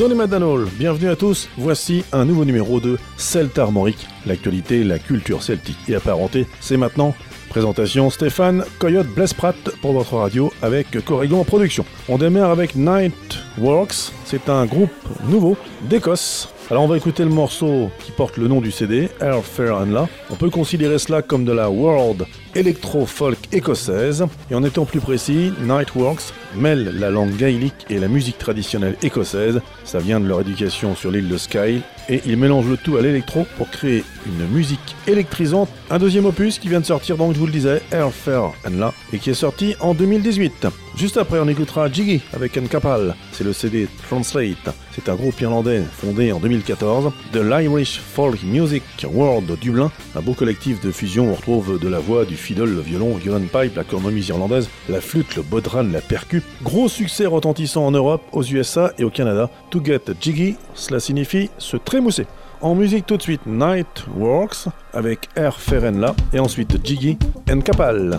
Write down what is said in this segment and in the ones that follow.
Donny McDonald, bienvenue à tous. Voici un nouveau numéro de Celte Armorique, l'actualité, la culture celtique et apparentée, c'est maintenant. Présentation Stéphane Coyote Blesprat pour votre radio avec Corrigan en production. On démarre avec Nightworks, c'est un groupe nouveau d'Écosse. Alors on va écouter le morceau qui porte le nom du CD, Air Fair and La. On peut considérer cela comme de la world électro-folk écossaise. Et en étant plus précis, Nightworks mêle la langue gaélique et la musique traditionnelle écossaise. Ça vient de leur éducation sur l'île de Skye. Et ils mélangent le tout à l'électro pour créer une musique électrisante. Un deuxième opus qui vient de sortir, donc je vous le disais, Air Fair and La, et qui est sorti en 2018. Juste après, on écoutera Jiggy avec Nkapal. C'est le CD Translate. C'est un groupe irlandais fondé en 2014 de l'Irish Folk Music World de Dublin, un beau collectif de fusion où on retrouve de la voix, du fiddle, le violon, le pipe, la cornemuse irlandaise, la flûte, le bodhran, la percu. Gros succès retentissant en Europe, aux USA et au Canada. To get jiggy, cela signifie se trémousser. En musique tout de suite, Nightworks avec Air Fair and La et ensuite Jiggy Nkapal.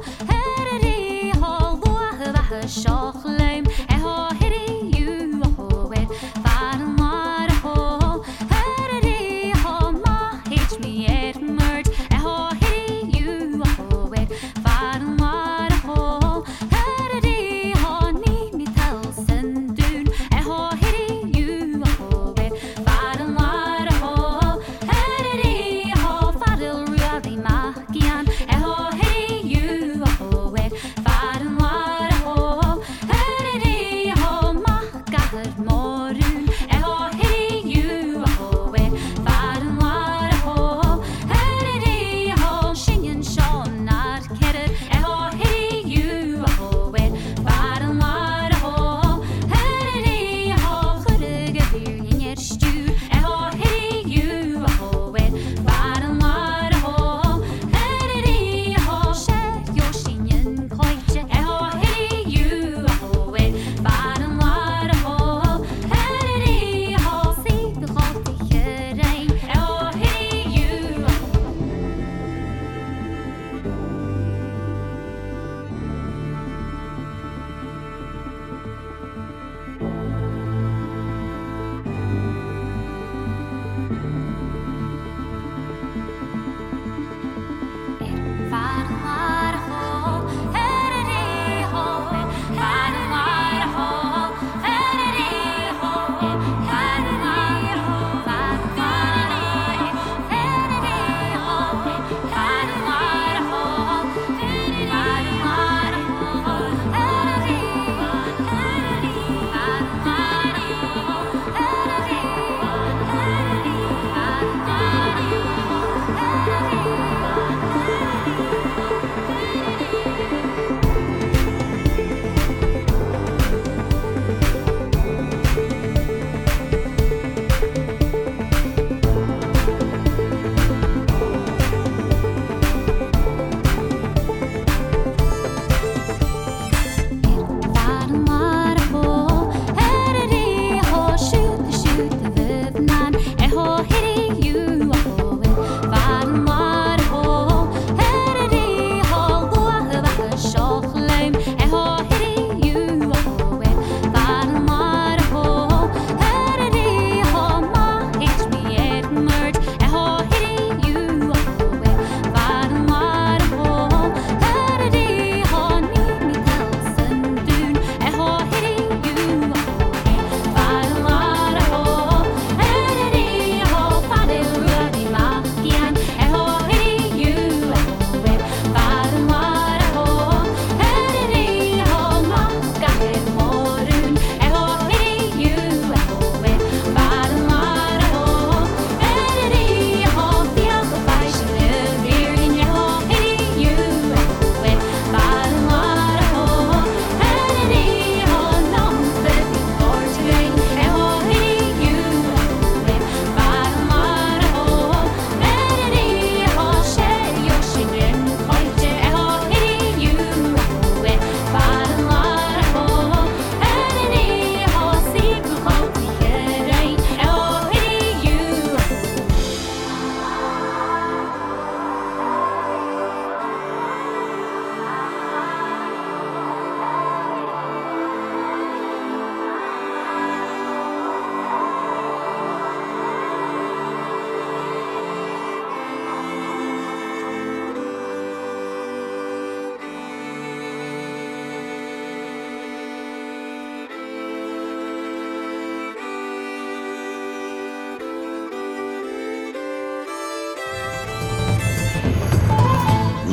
Shoch leim, ho hiri you ho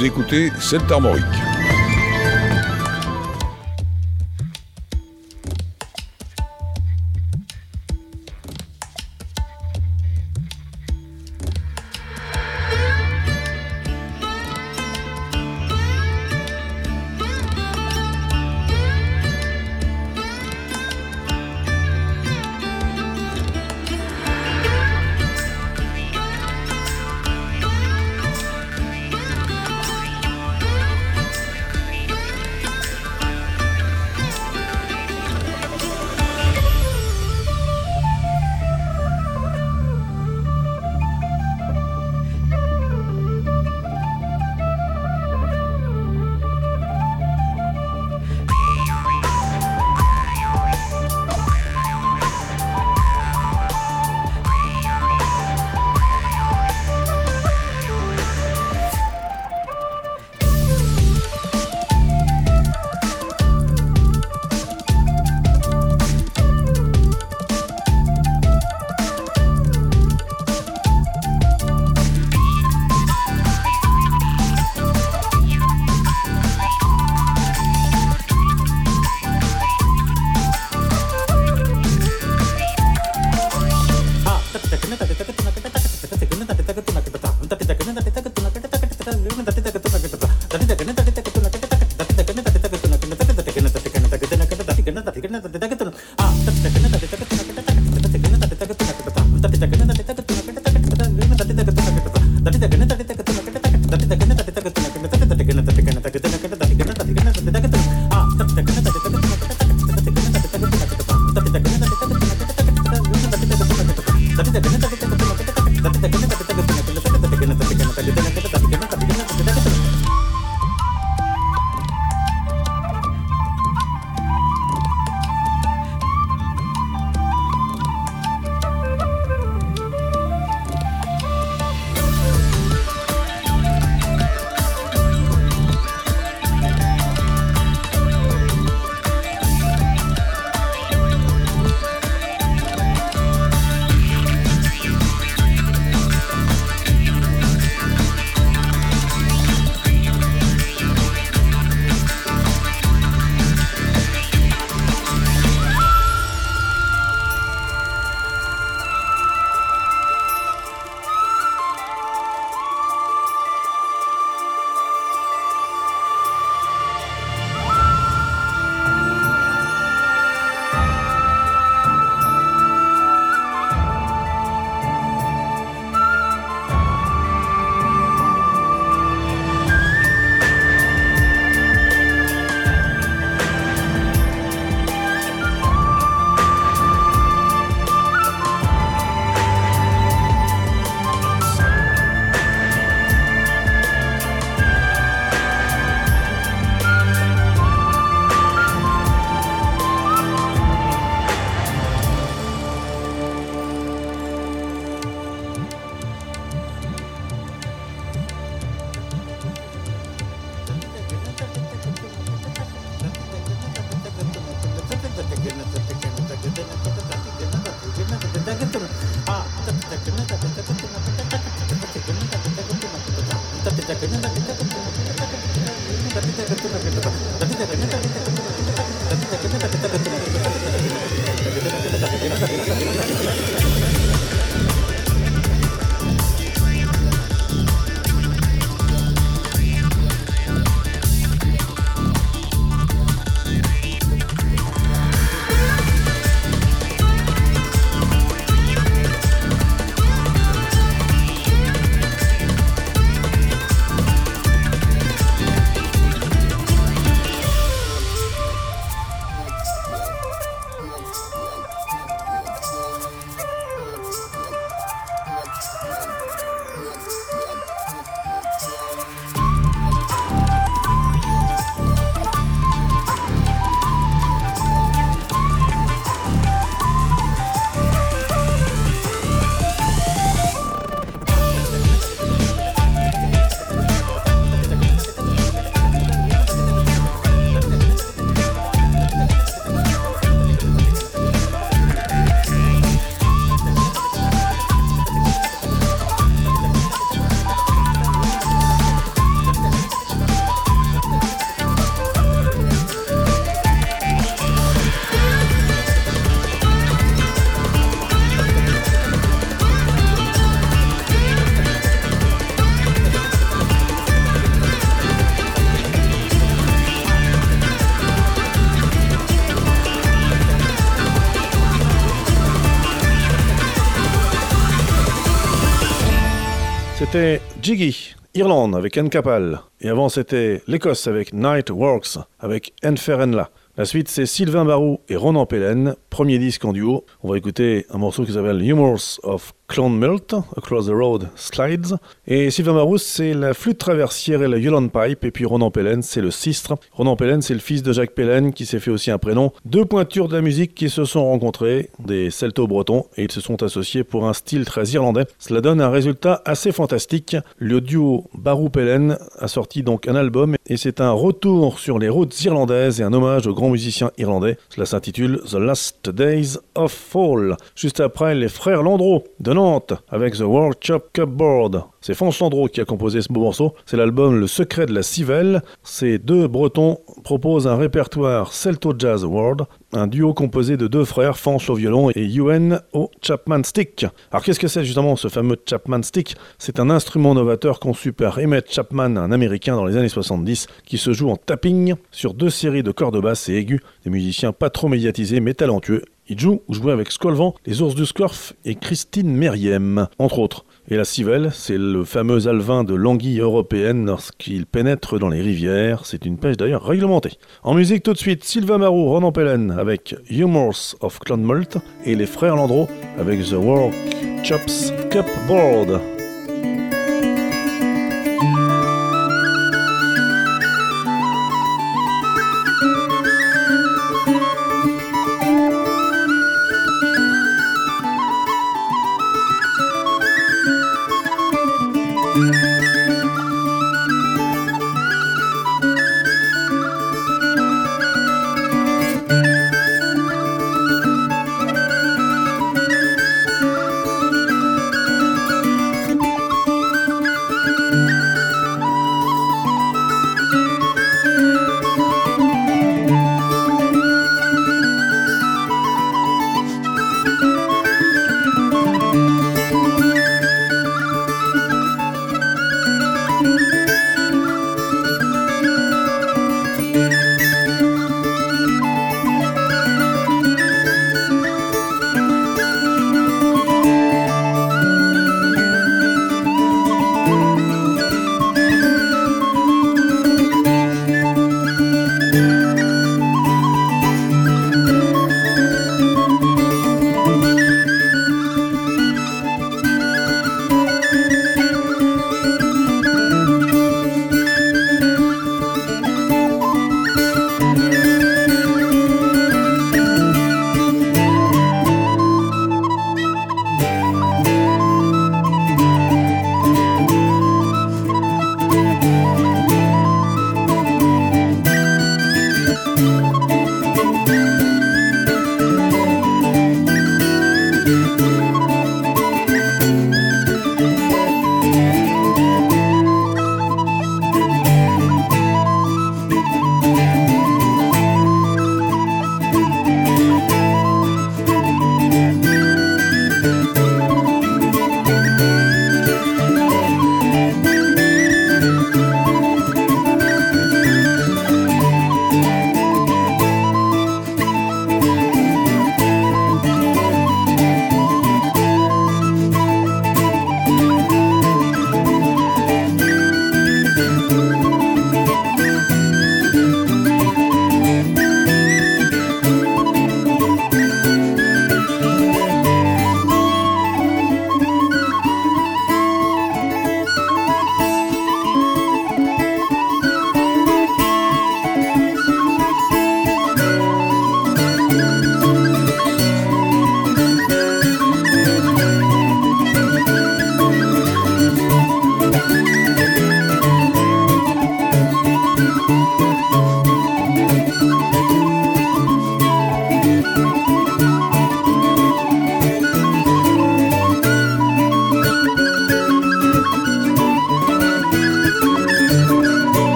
Vous écoutez Celtes Armorique. C'était Jiggy, Irlande avec Anne Capal. Et avant c'était l'Écosse avec Night Works, avec Enferenla. La suite c'est Sylvain Barou et Ronan Pellen, premier disque en duo. On va écouter un morceau qui s'appelle Humors of Clonmelt, Across the Road Slides. Et Sylvain Barou c'est la flûte traversière et la violon pipe. Et puis Ronan Pellen c'est le sistre. Ronan Pellen c'est le fils de Jacques Pellen qui s'est fait aussi un prénom. Deux pointures de la musique qui se sont rencontrées, des celto-bretons, et ils se sont associés pour un style très irlandais. Cela donne un résultat assez fantastique. Le duo Barou-Pellen a sorti donc un album et c'est un retour sur les routes irlandaises et un hommage aux grands musiciens irlandais. Cela s'intitule The Last Days of Fall. Juste après, les frères Landreau de Nantes avec The World Chop Cupboard. C'est Fonce Landreau qui a composé ce beau morceau. C'est l'album Le Secret de la Civelle. Ces deux Bretons proposent un répertoire Celto-Jazz World, un duo composé de deux frères, Fonce au violon et Ewan au Chapman Stick. Alors qu'est-ce que c'est justement ce fameux Chapman Stick ? C'est un instrument novateur conçu par Emmett Chapman, un Américain dans les années 70, qui se joue en tapping sur deux séries de cordes basses et aiguës, des musiciens pas trop médiatisés mais talentueux. Il joue ou jouait avec Skolvan, les Ours du Scorff et Christine Meriem, entre autres. Et la civelle, c'est le fameux alevin de l'anguille européenne lorsqu'il pénètre dans les rivières. C'est une pêche d'ailleurs réglementée. En musique tout de suite, Sylvain Marou, Ronan Pellen avec Humors of Clonmelt et les frères Landreau avec The Work Chops Cupboard.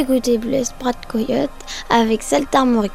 écoutez Blessprat Coyote avec Saltarmorique.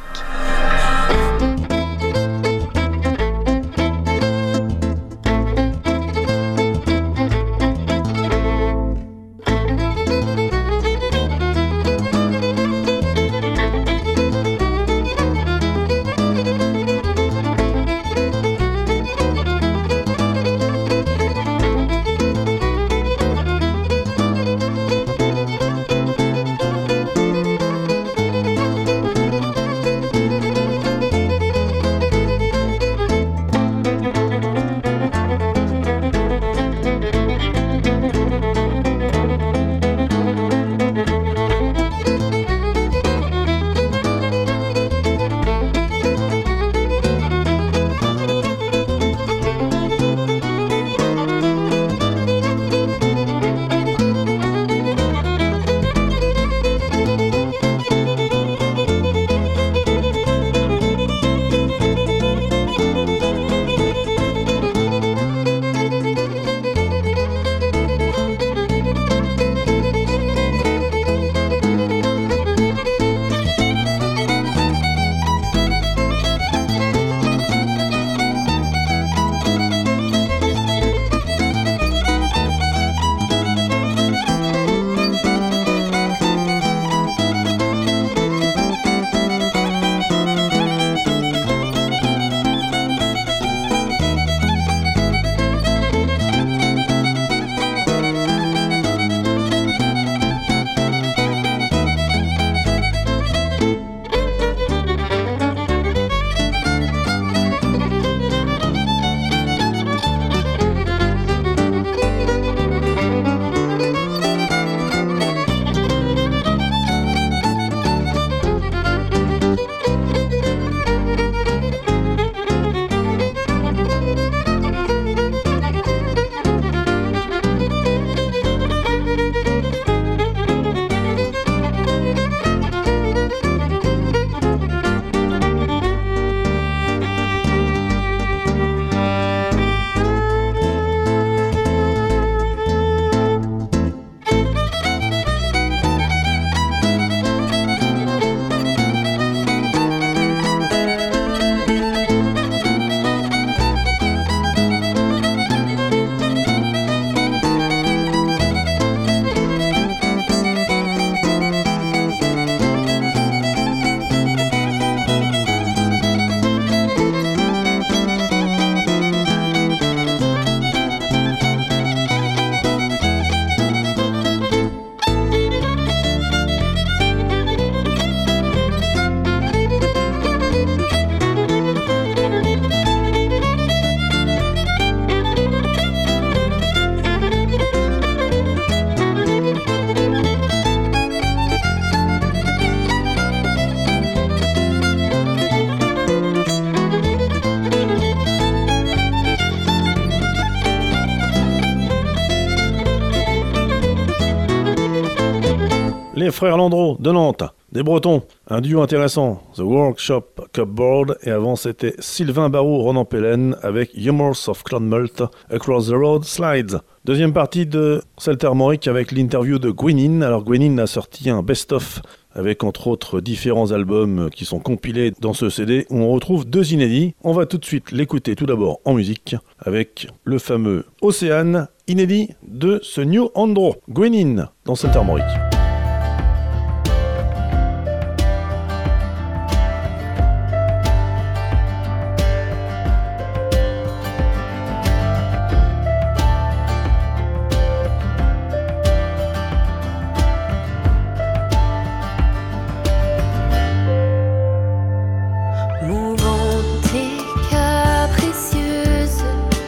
Les frères Landreau de Nantes, des Bretons, un duo intéressant, The Workshop Cupboard, et avant c'était Sylvain Barou, Ronan Pellen avec Humours of Clonmelt, Across the Road Slides. Deuxième partie de Saltarmorique avec l'interview de Gwenin. Alors Gwenin a sorti un best-of avec entre autres différents albums qui sont compilés dans ce CD où on retrouve deux inédits. On va tout de suite l'écouter tout d'abord en musique avec le fameux Océane, inédit de ce New Andro. Gwenin dans Saltarmorique.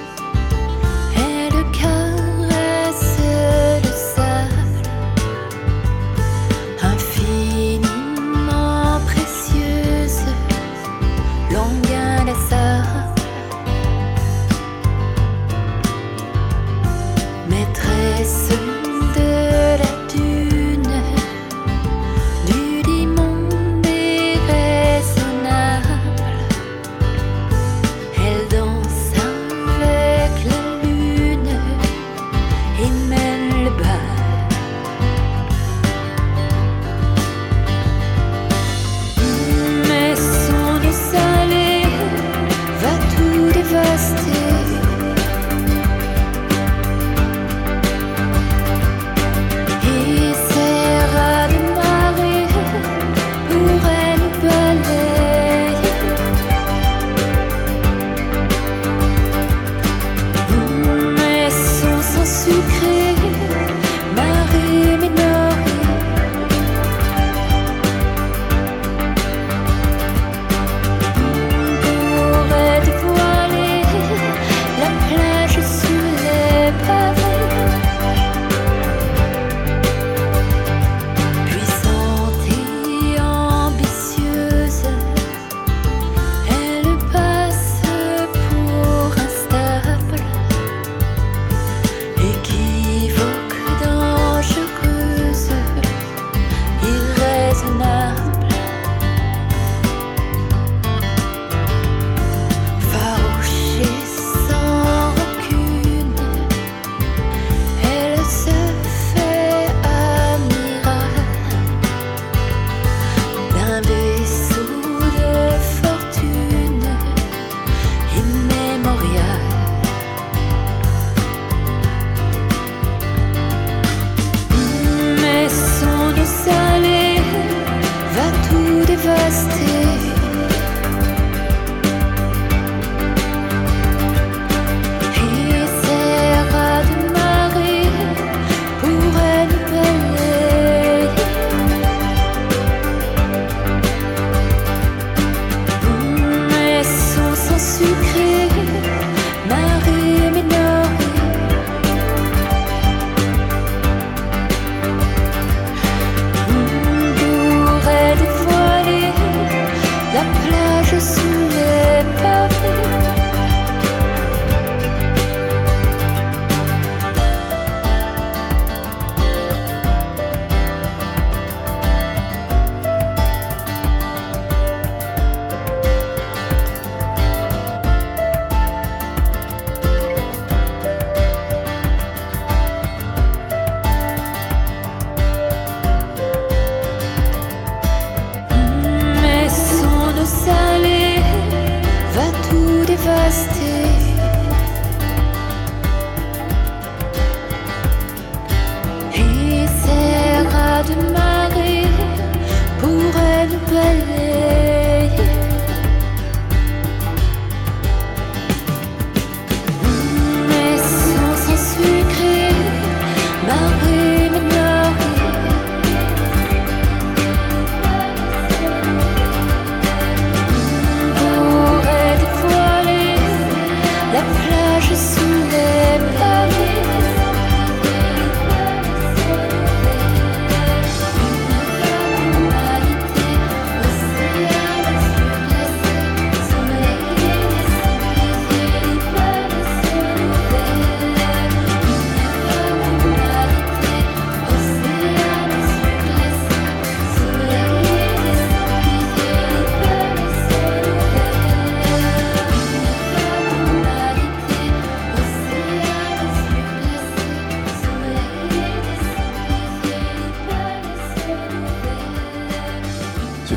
Elle caresse le sable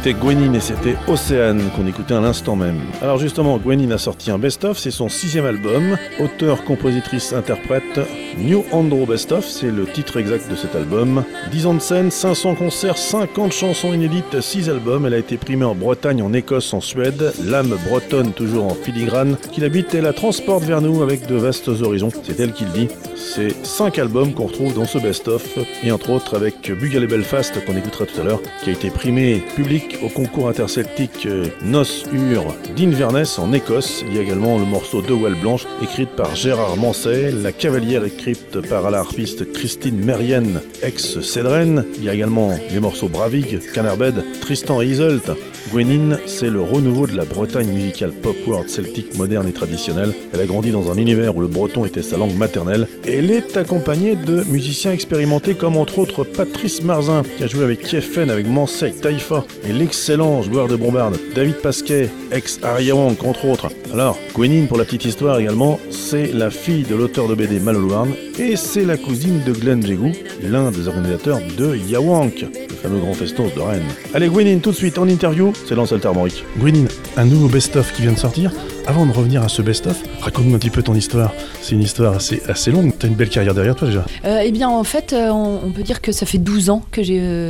C'était Gwenin et c'était Océane qu'on écoutait à l'instant même. Alors justement, Gwenin a sorti un best-of, c'est son 6e album. Auteur, compositrice, interprète, New Andro Best of, c'est le titre exact de cet album. 10 ans de scène, 500 concerts, 50 chansons inédites, 6 albums. Elle a été primée en Bretagne, en Écosse, en Suède. L'âme bretonne, toujours en filigrane, qui l'habite et la transporte vers nous avec de vastes horizons. C'est elle qui le dit. C'est 5 albums qu'on retrouve dans ce best-of, et entre autres avec Bugle et Belfast, qu'on écoutera tout à l'heure, qui a été primé public au concours interceltique Nos Ur d'Inverness en Écosse. Il y a également le morceau De Well Blanche, écrite par Gérard Manset, La Cavalière, écrite par la harpiste Christine Merienne, ex-Cédrenne. Il y a également les morceaux Bravig, Canarbed, Tristan et Iseult. Gwenin, c'est le renouveau de la Bretagne musicale pop world celtique moderne et traditionnelle. Elle a grandi dans un univers où le breton était sa langue maternelle. Et elle est accompagnée de musiciens expérimentés comme entre autres Patrice Marzin, qui a joué avec Kiefen, avec Mansey, Taïfa, et l'excellent joueur de bombarde David Pasquet, ex-Ariawang entre autres. Alors, Gwenin, pour la petite histoire également, c'est la fille de l'auteur de BD Mal O'Louarn et c'est la cousine de Glenn Jégou, l'un des organisateurs de Yawank, le fameux grand festos de Rennes. Allez, Gwenin, tout de suite en interview, c'est dans Salter Armorique. Gwenin, un nouveau best-of qui vient de sortir. Avant de revenir à ce best-of, raconte-nous un petit peu ton histoire. C'est une histoire assez longue. T'as une belle carrière derrière toi déjà. Eh bien, en fait, on peut dire que ça fait 12 ans que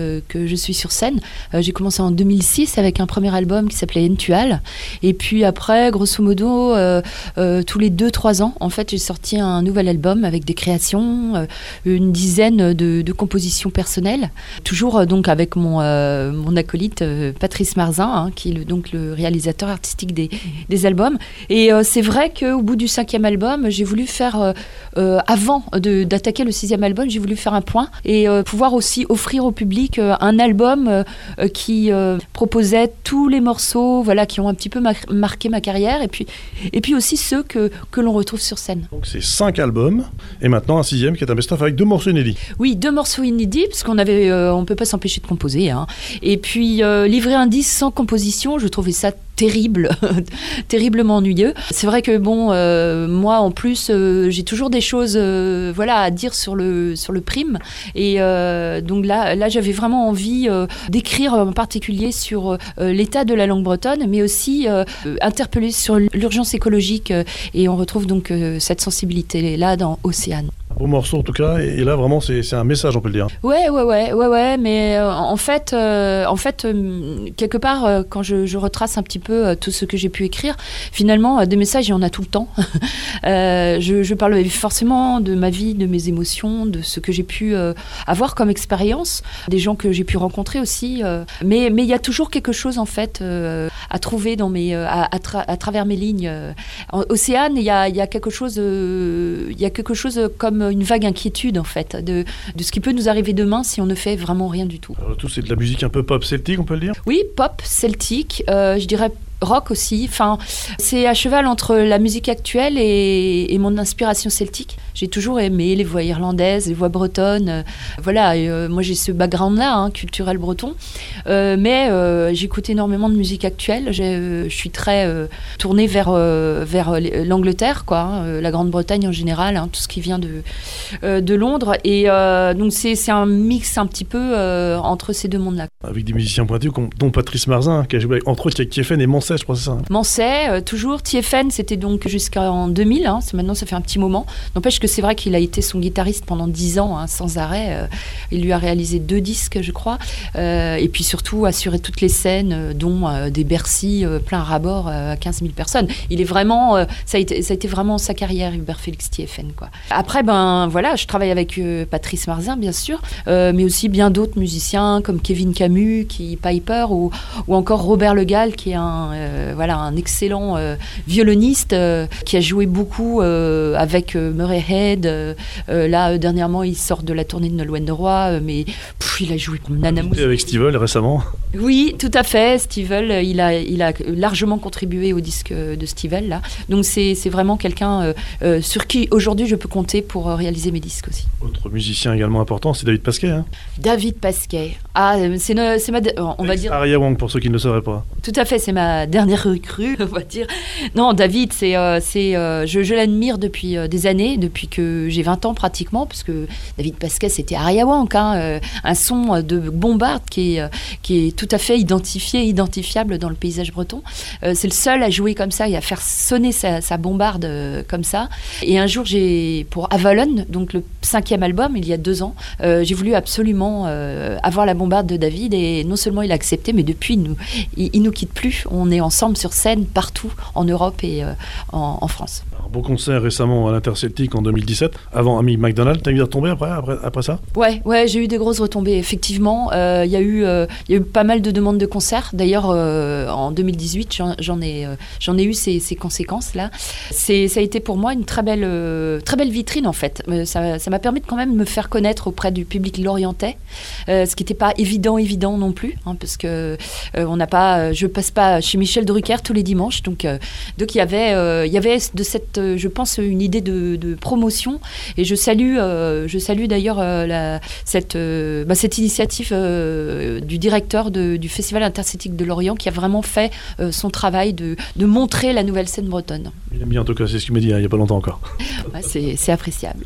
je suis sur scène. J'ai commencé en 2006 avec un premier album qui s'appelait Entual. Et puis après, grosso modo, tous les 2-3 ans, en fait, j'ai sorti un nouvel album avec des créations, une dizaine de compositions personnelles. Toujours donc avec mon acolyte Patrice Marzin, qui est donc le réalisateur artistique des albums. Et c'est vrai qu'au bout du 5e album, j'ai voulu faire, avant d'attaquer le 6e album, j'ai voulu faire un point et pouvoir aussi offrir au public un album qui proposait tous les morceaux, voilà, qui ont un petit peu marqué ma carrière et puis aussi ceux que l'on retrouve sur scène. Donc c'est 5 albums et maintenant un 6e qui est un best-of avec 2 morceaux inédits. Oui, 2 morceaux inédits parce qu'on on peut pas s'empêcher de composer, hein. Et puis livrer un disque sans composition, je trouvais ça terriblement ennuyeux. C'est vrai que moi en plus j'ai toujours des choses à dire sur le prime et donc là j'avais vraiment envie d'écrire en particulier sur l'état de la langue bretonne, mais aussi interpeller sur l'urgence écologique et on retrouve donc cette sensibilité là dans Océane. Beau morceau en tout cas, et là vraiment c'est un message, on peut le dire. Ouais, mais en fait, quelque part, quand je retrace un petit peu tout ce que j'ai pu écrire, finalement, des messages, il y en a tout le temps. Je parle forcément de ma vie, de mes émotions, de ce que j'ai pu avoir comme expérience, des gens que j'ai pu rencontrer aussi, mais il y a toujours quelque chose en fait à trouver dans à travers mes lignes. En Océane, il y a quelque chose comme une vague inquiétude en fait de ce qui peut nous arriver demain si on ne fait vraiment rien du tout. Alors, tout c'est de la musique un peu pop celtique, on peut le dire. Oui, pop celtique, je dirais rock aussi. Enfin, c'est à cheval entre la musique actuelle et mon inspiration celtique. J'ai toujours aimé les voix irlandaises, les voix bretonnes. Moi j'ai ce background-là, culturel breton. Mais j'écoute énormément de musique actuelle. Je suis très tournée vers l'Angleterre, la Grande-Bretagne en général, tout ce qui vient de Londres. Et donc c'est un mix un petit peu entre ces deux mondes-là. Avec des musiciens pointus, dont Patrice Marzin, qui a joué entre autres avec Kiefen et Mansey, je crois, c'est ça. Mansey, toujours. Tiefen, c'était donc jusqu'en 2000. Maintenant, ça fait un petit moment. N'empêche que c'est vrai qu'il a été son guitariste pendant 10 ans, sans arrêt. Il lui a réalisé 2 disques, je crois. Et puis surtout, assuré toutes les scènes, dont des Bercy plein rabord à 15 000 personnes. Il est vraiment... ça a été vraiment sa carrière, Hubert Félix Tiefen, quoi. Après, je travaille avec Patrice Marzin, bien sûr, mais aussi bien d'autres musiciens, comme Kevin Camus, Piper, ou encore Robert Le Gall, qui est un excellent violoniste qui a joué beaucoup avec Murray Head. Là, dernièrement, il sort de la tournée de Nolwenn de Roy, mais il a joué comme Nana Mouskouri. Avec Stivell récemment. Oui, tout à fait. Stivell, il a largement contribué au disque de Stivell, là. Donc c'est vraiment quelqu'un sur qui aujourd'hui je peux compter pour réaliser mes disques aussi. Autre musicien également important, c'est David Pasquet. David Pasquet. Ah, c'est ma... on va dire... Ariawang, pour ceux qui ne le sauraient pas. Tout à fait, c'est ma dernière recrue, on va dire. Non, David, je l'admire depuis des années, depuis que j'ai 20 ans pratiquement, parce que David Pasquet, c'était Ariawank, un son de bombarde qui est tout à fait identifiable dans le paysage breton. C'est le seul à jouer comme ça et à faire sonner sa bombarde comme ça. Et un jour, pour Avalon, donc le 5e album, il y a 2 ans, j'ai voulu absolument avoir la bombarde de David, et non seulement il a accepté, mais depuis, il nous quitte plus. On est ensemble sur scène partout en Europe et en France. Un beau concert récemment à l'Interceltique en 2017, avant Amy Macdonald. T'as eu des retombées après ça ? Ouais, j'ai eu des grosses retombées, effectivement. Il y a eu pas mal de demandes de concerts. D'ailleurs, en 2018, j'en ai eu ces conséquences-là. Ça a été pour moi une très belle vitrine, en fait. Ça m'a permis de quand même me faire connaître auprès du public lorientais, ce qui n'était pas évident non plus, parce que je passe pas chez Michel Drucker tous les dimanches, donc il y avait de cette, je pense, une idée de promotion, et je salue d'ailleurs cette initiative du directeur du Festival Interceltique de Lorient, qui a vraiment fait son travail de montrer la nouvelle scène bretonne. Il aime bien, en tout cas, c'est ce qu'il m'a dit il n'y a pas longtemps encore. Ouais, c'est appréciable.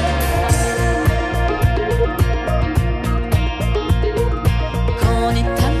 On est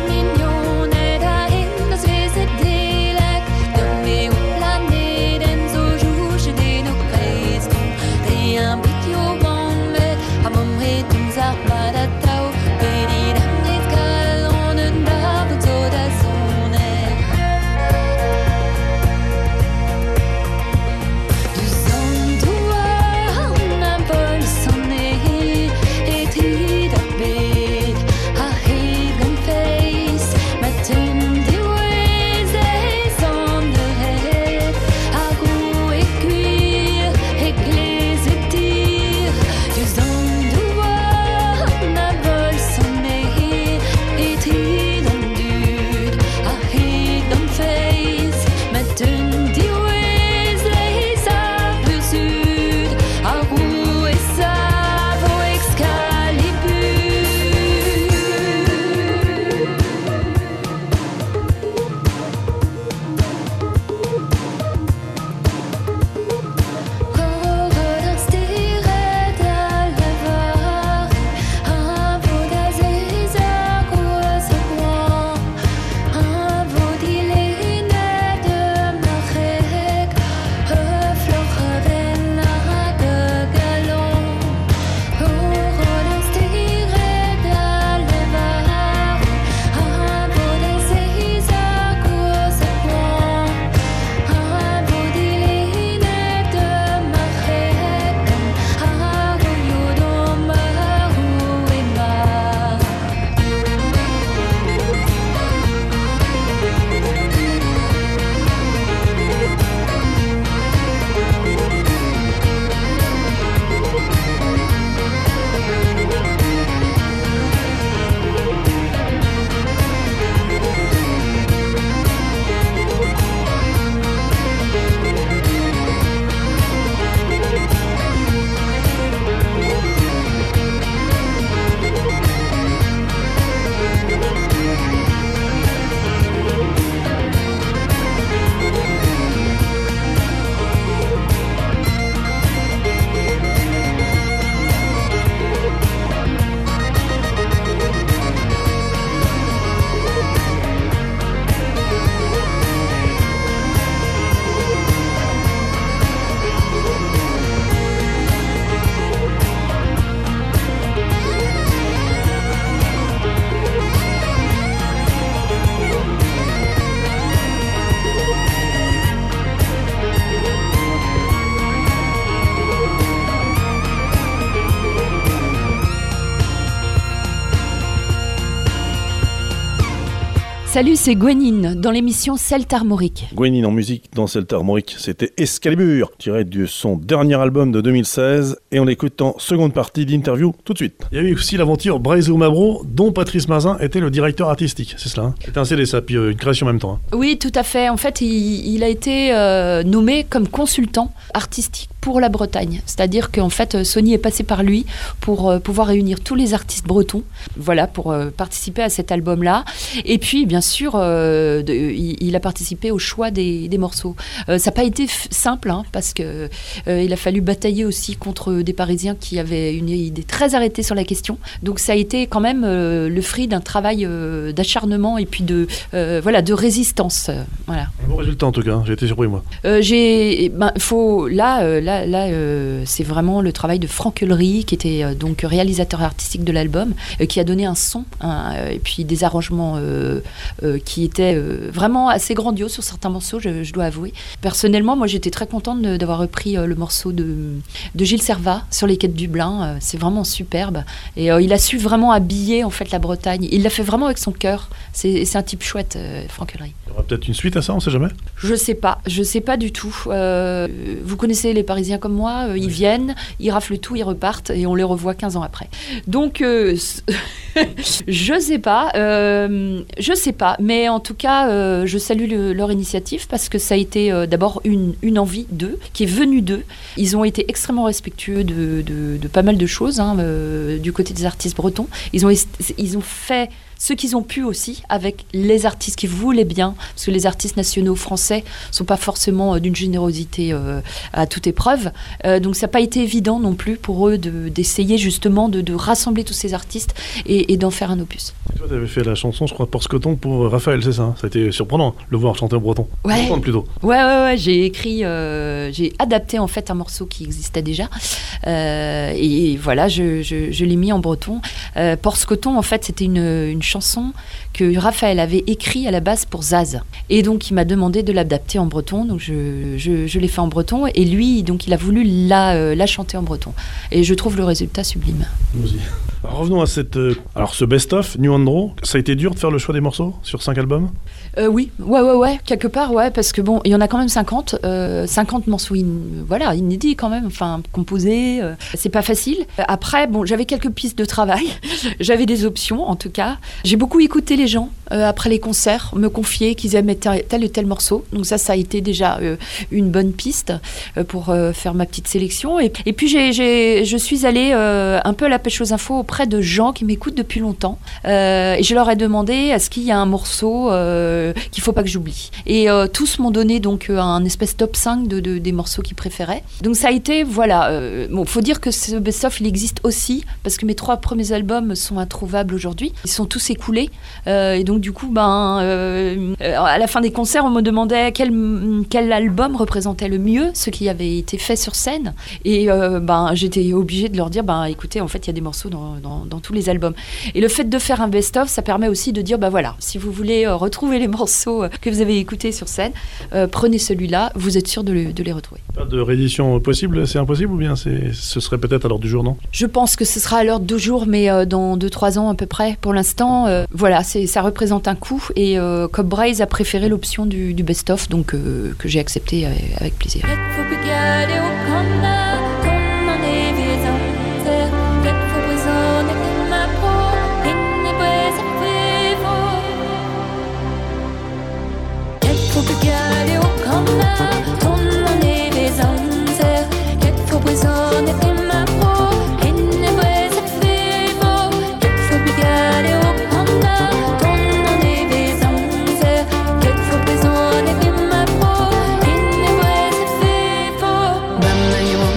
Salut, c'est Gwenine dans l'émission Celte Armorique. Gwenine en musique dans Celte Armorique, c'était Excalibur, tiré de son dernier album de 2016, et on l'écoute en seconde partie d'interview tout de suite. Il y a eu aussi l'aventure Braise ou Mabro, dont Patrice Mazin était le directeur artistique, c'est cela, hein? C'était un CD ça, puis une création en même temps. Hein. Oui, tout à fait. En fait, il a été nommé comme consultant artistique pour la Bretagne. C'est-à-dire qu'en fait, Sony est passé par lui pour pouvoir réunir tous les artistes bretons, voilà, pour participer à cet album-là. Et puis, bien sûr, il a participé au choix des morceaux. Ça n'a pas été simple, hein, parce que il a fallu batailler aussi contre des Parisiens qui avaient une idée très arrêtée sur la question. Donc, ça a été quand même le fruit d'un travail d'acharnement et puis de résistance. Voilà. Bon résultat en tout cas, j'ai été surpris moi. C'est vraiment le travail de Franck Ulry, qui était donc réalisateur artistique de l'album, qui a donné un son et puis des arrangements qui étaient vraiment assez grandioses sur certains morceaux, je dois avouer. Personnellement, moi j'étais très contente d'avoir repris le morceau de Gilles Servat sur les quais de Dublin. C'est vraiment superbe. Et il a su vraiment habiller en fait la Bretagne. Il l'a fait vraiment avec son cœur. C'est un type chouette, Franck Ulry. Il y aura peut-être une suite à ça, on sait jamais. Je sais pas du tout. Vous connaissez les Parisiens comme moi, ils viennent, ils raflent tout, ils repartent et on les revoit 15 ans après. Donc, je sais pas, mais en tout cas, je salue leur initiative parce que ça a été d'abord une envie d'eux, qui est venue d'eux. Ils ont été extrêmement respectueux de pas mal de choses, hein, du côté des artistes bretons. Ils ont fait ce qu'ils ont pu aussi avec les artistes qui voulaient bien, parce que les artistes nationaux français ne sont pas forcément d'une générosité à toute épreuve. Donc ça n'a pas été évident non plus pour eux d'essayer justement de rassembler tous ces artistes et d'en faire un opus. Toi, tu avais fait la chanson, je crois, Porce-Coton pour Raphaël, c'est ça, hein? Ça a été surprenant, le voir chanter en breton. Ouais. Plutôt. Ouais, j'ai adapté en fait un morceau qui existait déjà. Et voilà, je l'ai mis en breton. Porce-Coton, en fait, c'était une chanson que Raphaël avait écrit à la base pour Zaz. Et donc, il m'a demandé de l'adapter en breton. Donc, je l'ai fait en breton. Et lui, donc, il a voulu la chanter en breton. Et je trouve le résultat sublime. Alors, revenons à ce best-of, New Andro. Ça a été dur de faire le choix des morceaux sur 5 albums ? Oui, ouais, quelque part, ouais, parce que bon, il y en a quand même 50 morceaux inédits quand même, enfin, composés, c'est pas facile. Après, bon, j'avais quelques pistes de travail, j'avais des options, en tout cas. J'ai beaucoup écouté les gens, après les concerts, me confier qu'ils aimaient tel ou tel morceau, donc ça a été déjà une bonne piste pour faire ma petite sélection. Et puis, je suis allée un peu à la pêche aux infos auprès de gens qui m'écoutent depuis longtemps, et je leur ai demandé, est-ce qu'il y a un morceau qu'il faut pas que j'oublie. Et tous m'ont donné donc un espèce top 5 des morceaux qu'ils préféraient. Donc ça a été, voilà. Bon, faut dire que ce best-of, il existe aussi, parce que mes 3 premiers albums sont introuvables aujourd'hui. Ils sont tous écoulés. Et donc du coup, à la fin des concerts, on me demandait quel album représentait le mieux ce qui avait été fait sur scène. Et j'étais obligée de leur dire, écoutez, en fait, il y a des morceaux dans tous les albums. Et le fait de faire un best-of, ça permet aussi de dire, voilà, si vous voulez retrouver les morceaux que vous avez écoutés sur scène, prenez celui-là, vous êtes sûr de les retrouver. Pas de réédition possible, c'est impossible ou bien ce serait peut-être à l'heure du jour, non ? Je pense que ce sera à l'heure du jour, mais dans 2-3 ans à peu près. Pour l'instant, voilà, ça représente un coût et Cobb Braise a préféré l'option du best-of, donc que j'ai accepté avec plaisir. Mamma, io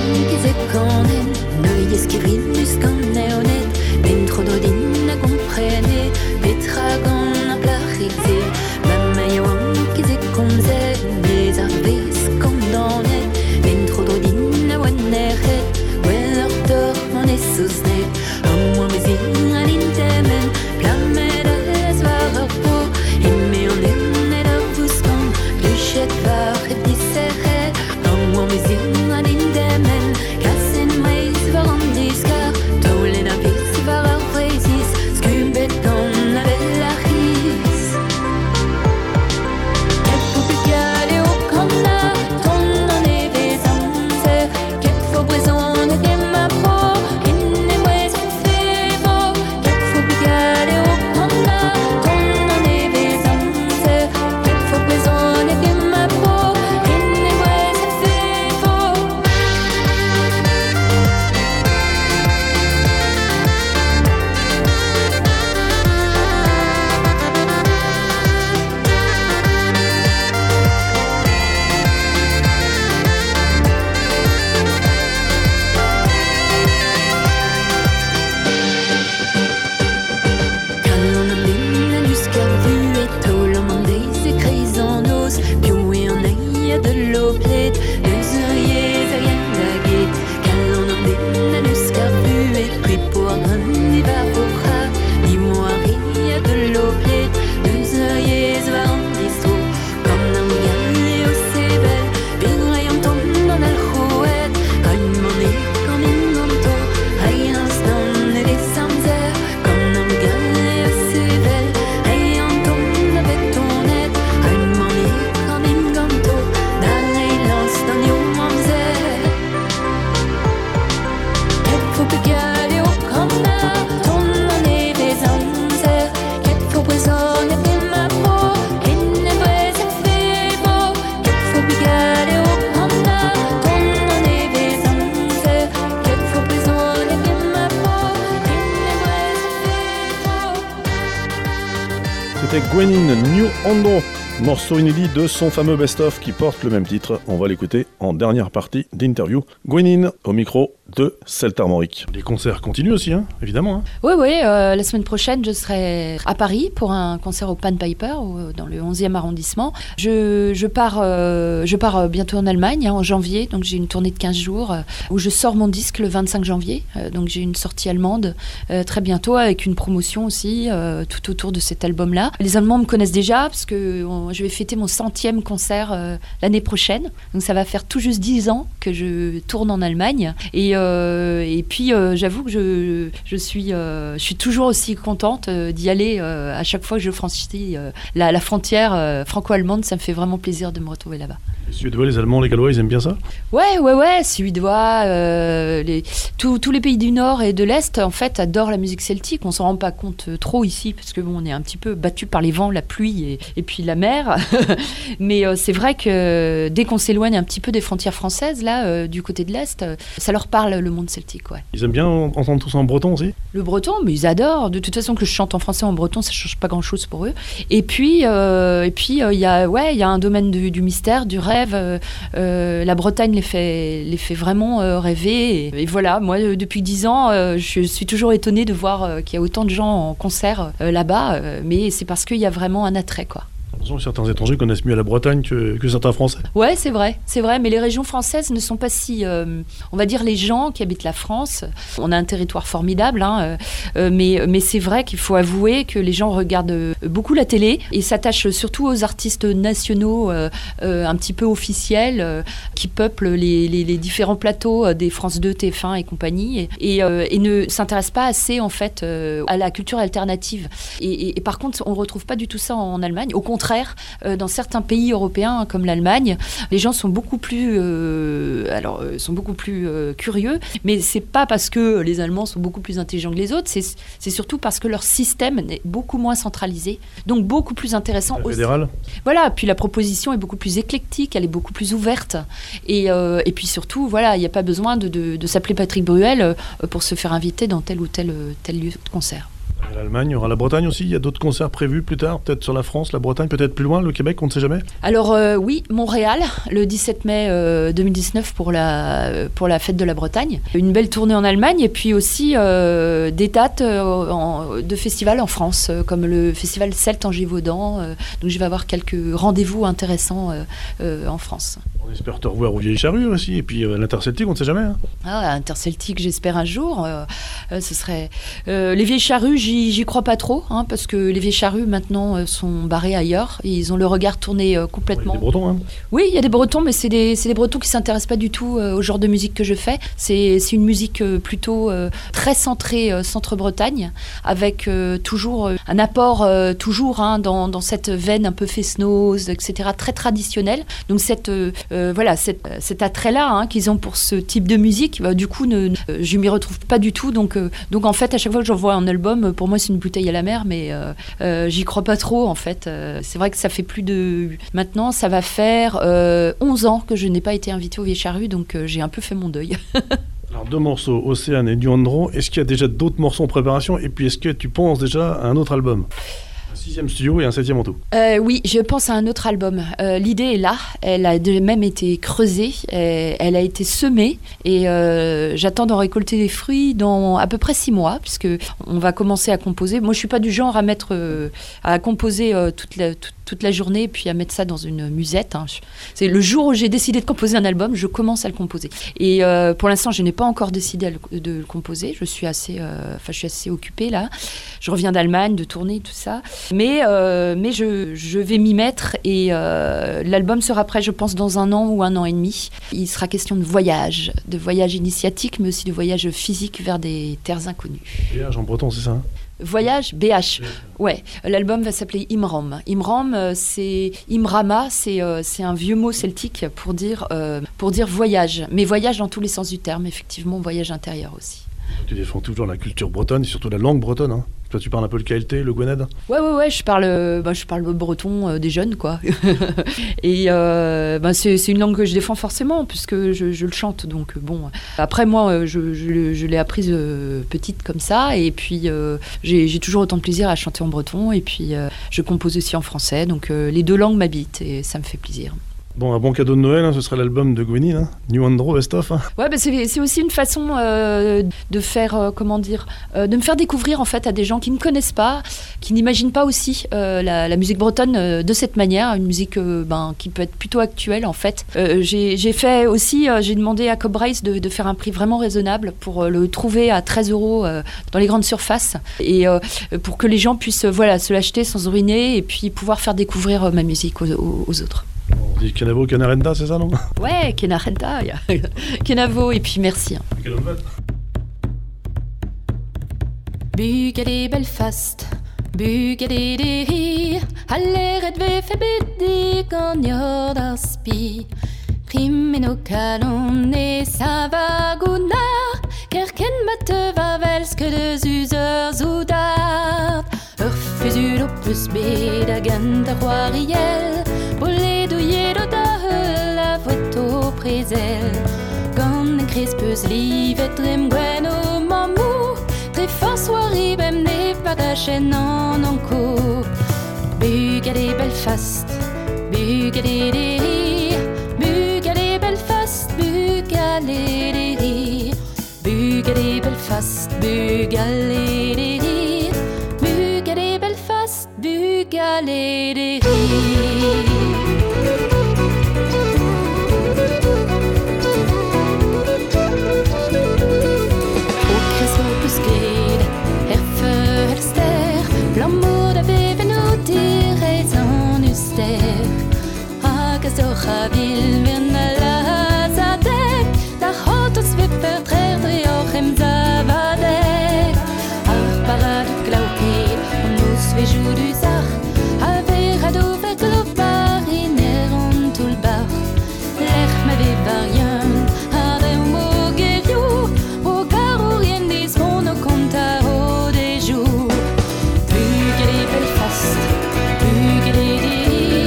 C'était Gwenin New Ondo, morceau inédit de son fameux best-of qui porte le même titre. On va l'écouter en dernière partie d'interview. Gwenin au micro de Celtes-Armorique. Les concerts continuent aussi, hein, évidemment. Hein. Oui, la semaine prochaine, je serai à Paris pour un concert au Pan Piper, dans le 11e arrondissement. Je pars bientôt en Allemagne, en janvier, donc j'ai une tournée de 15 jours où je sors mon disque le 25 janvier. Donc j'ai une sortie allemande très bientôt avec une promotion aussi tout autour de cet album-là. Les Allemands me connaissent déjà parce que je vais fêter mon 100e concert l'année prochaine. Donc ça va faire tout juste 10 ans que je tourne en Allemagne. Et puis j'avoue que je suis toujours aussi contente d'y aller à chaque fois que je franchis la frontière franco-allemande. Ça me fait vraiment plaisir de me retrouver là-bas. Les Suédois, les Allemands, les Gallois, ils aiment bien ça ? Ouais, Suédois, tous les pays du Nord et de l'Est, en fait, adorent la musique celtique. On s'en rend pas compte trop ici, parce que on est un petit peu battu par les vents, la pluie et puis la mer. Mais c'est vrai que dès qu'on s'éloigne un petit peu des frontières françaises, là, du côté de l'Est, ça leur parle, le monde celtique, ouais. Ils aiment bien entendre tout ça en breton aussi ? Le breton, mais ils adorent. De toute façon, que je chante en français ou en breton, ça change pas grand-chose pour eux. Et puis, il y a un domaine du mystère, du rêve. La Bretagne les fait vraiment rêver. Et voilà, moi, depuis 10 ans, je suis toujours étonnée de voir qu'il y a autant de gens en concert là-bas. Mais c'est parce qu'il y a vraiment un attrait, quoi. Certains étrangers connaissent mieux la Bretagne que certains Français. Ouais, c'est vrai, mais les régions françaises ne sont pas si... on va dire les gens qui habitent la France, on a un territoire formidable, hein, mais c'est vrai qu'il faut avouer que les gens regardent beaucoup la télé et s'attachent surtout aux artistes nationaux un petit peu officiels qui peuplent les différents plateaux des France 2, TF1 et compagnie et ne s'intéressent pas assez en fait à la culture alternative. Et par contre, on ne retrouve pas du tout ça en Allemagne. Au contraire, dans certains pays européens comme l'Allemagne, les gens sont beaucoup plus curieux, mais c'est pas parce que les Allemands sont beaucoup plus intelligents que les autres, c'est surtout parce que leur système est beaucoup moins centralisé, donc beaucoup plus intéressant. Fédéral. Voilà, puis la proposition est beaucoup plus éclectique, elle est beaucoup plus ouverte, et puis surtout, voilà, il n'y a pas besoin de s'appeler Patrick Bruel pour se faire inviter dans tel ou tel lieu de concert. L'Allemagne, il y aura la Bretagne aussi, il y a d'autres concerts prévus plus tard, peut-être sur la France, la Bretagne, peut-être plus loin, le Québec, on ne sait jamais. Alors oui, Montréal, le 17 mai 2019 pour la fête de la Bretagne. Une belle tournée en Allemagne et puis aussi des dates de festivals en France, comme le festival Celtes en Gévaudan. Donc je vais avoir quelques rendez-vous intéressants en France. On espère te revoir aux Vieilles Charrues aussi, et puis l'Interceltique, on ne sait jamais. Hein. Ah, Interceltique, j'espère un jour. Ce serait... les Vieilles Charrues, j'y crois pas trop, hein, parce que les Vieilles Charrues maintenant sont barrées ailleurs. Et ils ont le regard tourné complètement. Il y a des Bretons, hein. Oui, il y a des Bretons, mais c'est des Bretons qui s'intéressent pas du tout au genre de musique que je fais. C'est une musique plutôt très centrée centre-Bretagne, avec toujours un apport dans cette veine un peu fest-noz, etc., très traditionnelle. Donc cet attrait-là hein, qu'ils ont pour ce type de musique, du coup, je m'y retrouve pas du tout. Donc en fait, à chaque fois que j'envoie un album, pour moi, c'est une bouteille à la mer, mais j'y crois pas trop, en fait. C'est vrai que ça fait maintenant, ça va faire 11 ans que je n'ai pas été invitée aux Vieilles Charrues, donc j'ai un peu fait mon deuil. Alors 2 morceaux, Océane et New Andro. Est-ce qu'il y a déjà d'autres morceaux en préparation? Et puis est-ce que tu penses déjà à un autre album? 6e studio et un 7e en tout. Oui, je pense à un autre album. L'idée est là, elle a même été creusée, elle a été semée et j'attends d'en récolter les fruits dans à peu près 6 mois, puisque on va commencer à composer. Moi, je suis pas du genre à composer toute la journée et puis à mettre ça dans une musette. Hein. C'est le jour où j'ai décidé de composer un album, je commence à le composer. Et pour l'instant, je n'ai pas encore décidé de le composer. Je suis assez occupée là. Je reviens d'Allemagne, de tournée, tout ça. Mais je vais m'y mettre et l'album sera prêt, je pense, dans 1 an ou 1 an et demi. Il sera question de voyage initiatique, mais aussi de voyage physique vers des terres inconnues. Voyage en breton, c'est ça hein? Voyage, BH. Ouais, l'album va s'appeler Imram. Imram, c'est Imrama, c'est un vieux mot celtique pour dire voyage. Mais voyage dans tous les sens du terme, effectivement, voyage intérieur aussi. Tu défends toujours la culture bretonne et surtout la langue bretonne, hein. Toi, tu parles un peu le KLT, le Gwynedd ? Ouais, je parle breton des jeunes, quoi. Et c'est une langue que je défends forcément, puisque je le chante. Donc, bon. Après, moi, je l'ai apprise petite comme ça. Et puis, j'ai toujours autant de plaisir à chanter en breton. Et puis, je compose aussi en français. Donc, les deux langues m'habitent et ça me fait plaisir. Bon, un bon cadeau de Noël, ce sera l'album de Gwenyn, New Andro Best Of. Ouais, c'est aussi une façon de faire, de me faire découvrir en fait à des gens qui ne connaissent pas, qui n'imaginent pas aussi la musique bretonne de cette manière, une musique qui peut être plutôt actuelle en fait. J'ai demandé à Cobb Rice de faire un prix vraiment raisonnable pour le trouver à 13 € dans les grandes surfaces et pour que les gens puissent se l'acheter sans se ruiner et puis pouvoir faire découvrir ma musique aux autres. On dit Kenavo, Kenarenda, c'est ça, non ? Ouais, Kenarenda, Kenavo, et puis merci. Bygade Belfast, bygade det hi, Hallered ve förbiddi ganjada spi. Primmen och kalonne savagona, Kerken matte var välskede zuser zudart. Urfusur och plus bedaganda roariel, Bolle douillet da la photo présel. Gan en crispus livet rem gwen o mamou, Tre soirée bem ne bagagen en enco. Bygade Belfast, bygade det hi, Bygade Belfast, bygade det hi. Bygade Belfast, bygade det hi, Bygade Belfast, bygade det hi. Vil vinna zadek, da hotos vipper träder och hem zavadek. Arpara du glauke, und nus veju du sach, Alvera du veklobar in eron tulbach. Lech me vi varjan, hade mogeriu, och karor in dis mono konta o de ju. Bygade Belfast, bygade det.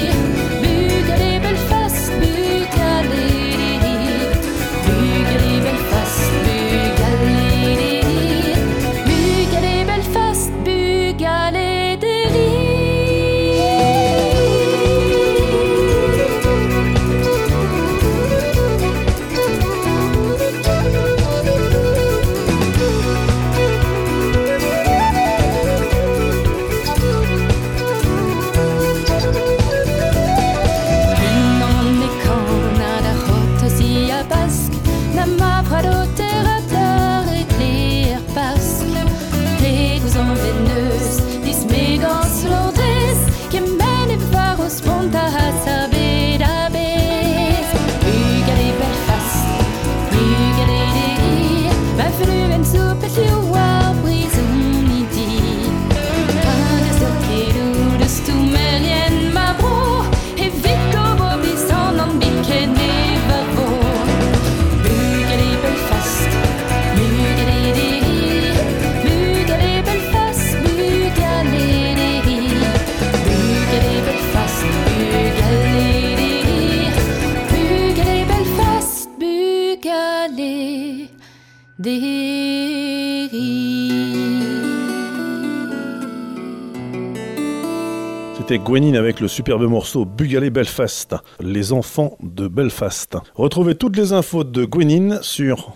C'était Gwenyn avec le superbe morceau Bugale Belfast, les enfants de Belfast. Retrouvez toutes les infos de Gwenyn sur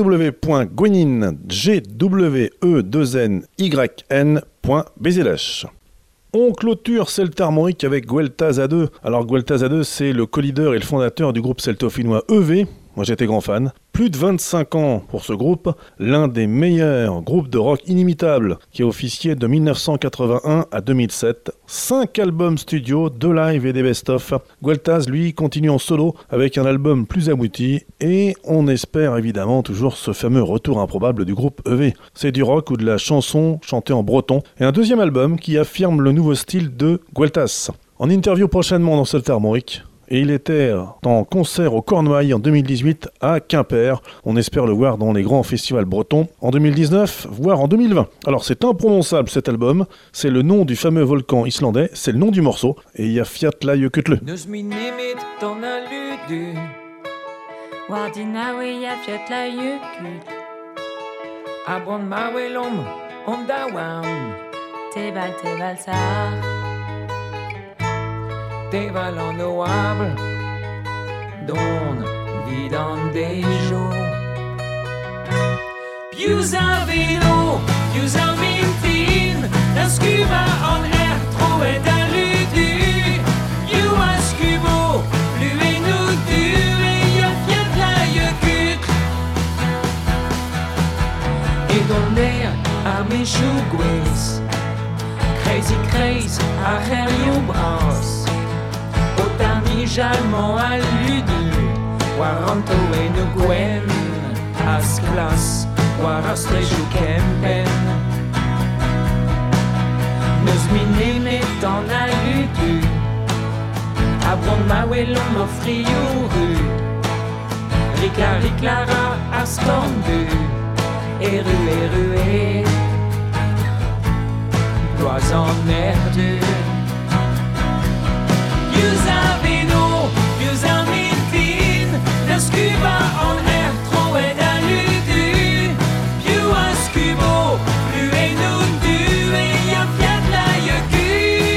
www.gwenyn.bzlh. On clôture Celtarmoric avec Guelta Zadeu. Alors Guelta Zadeu, c'est le co-leader et le fondateur du groupe celto-finnois EV. Moi j'étais grand fan. Plus de 25 ans pour ce groupe, l'un des meilleurs groupes de rock inimitables qui a officié de 1981 à 2007. 5 albums studio, 2 lives et des best-of. Gueltas, lui, continue en solo avec un album plus abouti et on espère évidemment toujours ce fameux retour improbable du groupe EV. C'est du rock ou de la chanson chantée en breton et un deuxième album qui affirme le nouveau style de Gueltas. En interview prochainement dans Celtarmoric. et il était en concert au Cornouailles en 2018 à Quimper. On espère le voir dans les grands festivals bretons en 2019, voire en 2020. Alors c'est imprononçable cet album, c'est le nom du fameux volcan islandais, c'est le nom du morceau, et il y a Fjallajökull. Teval sar Teval on the wabel Don vidan dejo Pius a velo Pius a mintin En skuva on tro et a ludu Piu a skubo Lu e nu du E ja Fjallajökull Et don der a me sjugwes Crazy, a Herrio Bras Otani jalman a ludu Waranto e nu gwen As glas Warastreju kempen Neus minemet an a ludu Abron ma welon o friouru Riclara a skandu Eru Dois en erde Pius a veno, pius a mintin Der skuba en tro et a ludu Piu a skubo, lu e nu du E ja Fjallajökull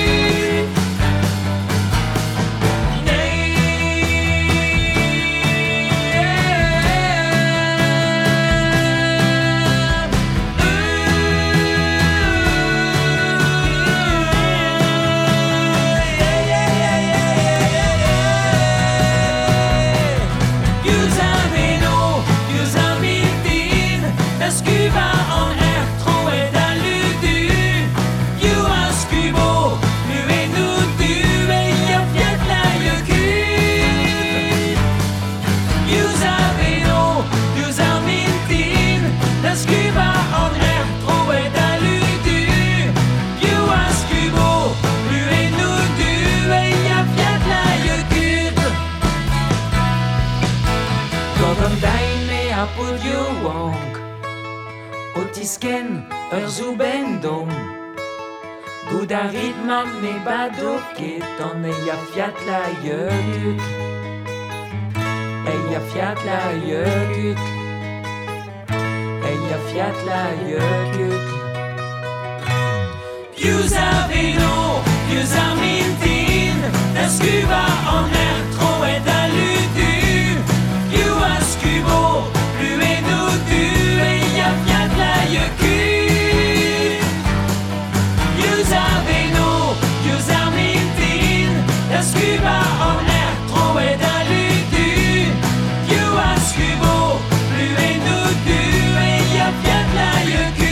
Otisken Zuben-dom Goudarit man me badoket On ja Fjallajökull Ja Fjallajökull Ja Fjallajökull Pius a velo, pius a mintin Der skuva en tro et a ludu Piu a skubo Lu e nu du E ja Fjallajökull Pius a velo, pius a mintin Der skuva en tro et a ludu Piu a skubo Lu e nu du E ja Fjallajökull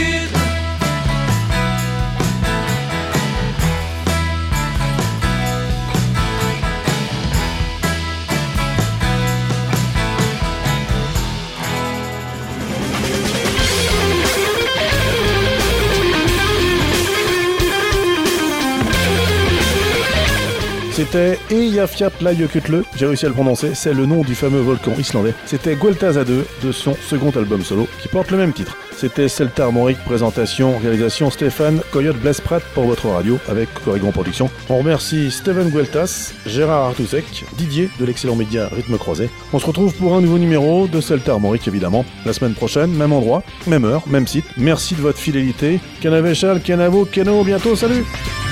C'était Eyjafjallajökull, j'ai réussi à le prononcer, c'est le nom du fameux volcan islandais. C'était Gueltaza 2 de son second album solo qui porte le même titre. C'était Seltharmorik, présentation, réalisation Stéphane Coyote Blespratt pour votre radio avec Corrigon Productions. On remercie Steven Gueltas, Gérard Artousek, Didier de l'excellent média Rythme Croisé. On se retrouve pour un nouveau numéro de Seltharmorik évidemment, la semaine prochaine, même endroit, même heure, même site. Merci de votre fidélité. Canavechal, Canavo, Keno, bientôt, salut!